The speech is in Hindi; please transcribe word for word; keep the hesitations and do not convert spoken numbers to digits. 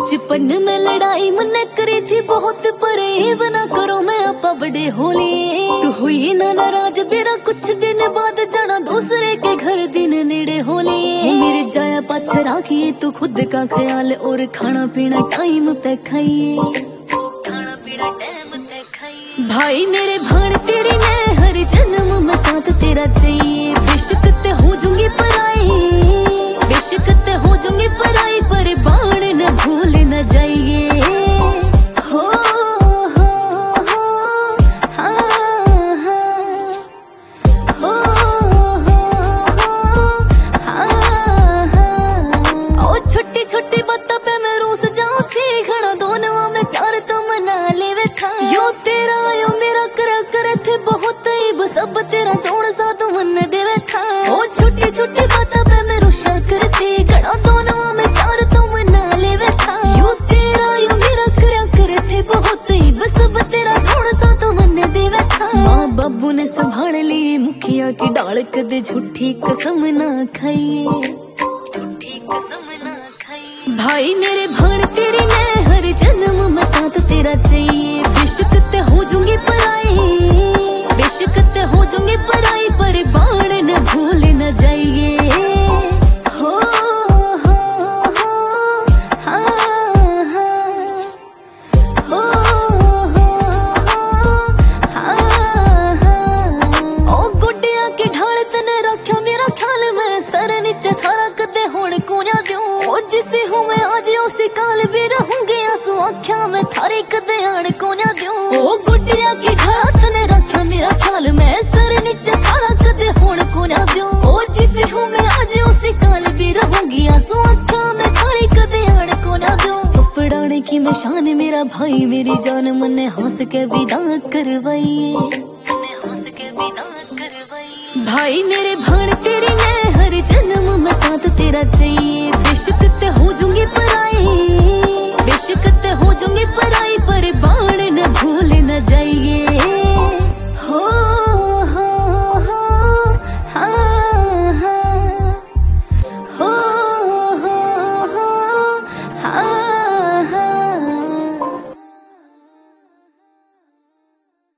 बचपन में लड़ाई मैंने करी थी बहुत, पर ये बना करो मैं आपा बड़े होली। तू हुई ना नाराज मेरा कुछ दिन बाद जाना दूसरे के घर दिन नेड़े होली। मेरे जाया पाछ राखिए तू खुद का ख्याल, और खाना पीना टाइम पे खाइए, खाना पीना टाइम पे खाइए। भाई मेरे भाण तेरी मैं हर जन्म में साथ तेरा चाहिए। बेशक ते हो जाऊंगी पराई, बेशक ते हो जाऊंगी पराई, पर बाण न भूल न जाइए। हो हो हो हाँ हाँ हो हो हो हाँ हाँ। ओ छोटी छोटी बातों पे मैं रूस जाऊं थी, खड़ा दोनों में प्यार तो मना लेवे था। यो तेरा यो मेरा करा करे थे बहुत ही, बस अब तेरा जोड़ सा तो मन देवे था। ओ छोटी छोटी बातों पे मैं रुशा करती, खड़ा दोनों में प्यार तो मना लेवे था। यो तेरा यो मेरा करा करे थे बहुत ही, बस अब तेरा जोड़ सा तो मन देवे था। माँ बाबू ने संभाल ली मुखिया की डाल, कदे झूठी कसम ना खाइए, झूठी कसम ना खाइए। भाई मेरे भाण तेरी मैं हर जन्म में साथ तेरा चाहिए। बेशक ते हो जाऊंगी पराई, बेशक ते हो जाऊंगी पराई, पर बाण न भूल न जाइए। हो हो हो हाँ हाँ हो हो हो हाँ हाँ। ओ गुड्डिया की ढाल तने रखा मेरा ख्याल, मैं सर नीचे थारा कदे होण कोन्या दूं। ओ जिसे हूँ मैं आज उसी काल भी रहूंगी, आंसू आँखियां में थारे कदे आण कोन्या दूं। ओ गुड्डिया की ढाल तने रखा मेरा ख्याल, मैं सर नीचे थारा कदे होण कोन्या दूं। ओ जिसे हूँ मैं आज उसी काल भी रहूंगी, आंसू आँखियां में थारे कदे आण कोन्या दूं। फफड़ाने की मैं शान मेरा भाई मेरी जान, मने हंस के विदा करवाइए, मने हंस के विदा करवाइए। भाई मेरे भाण तेरी मैं हर जन्म में साथ तेरा चाहिए। बेशक ते हो जाऊंगी पराई,